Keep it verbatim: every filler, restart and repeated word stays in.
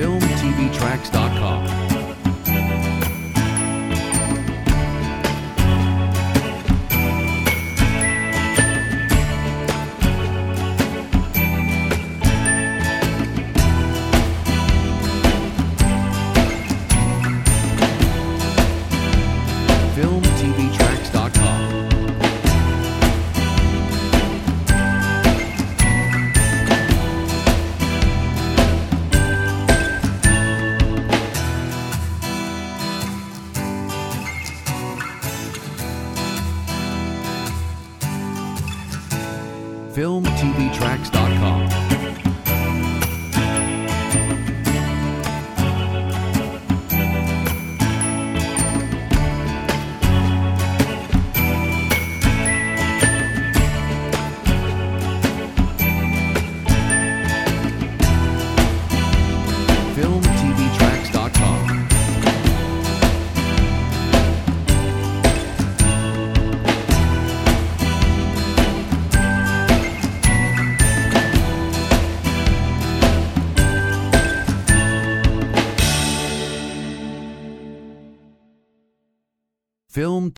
film t v tracks dot com. film t v tracks dot com. film t v tracks dot com. film t v tracks dot com. film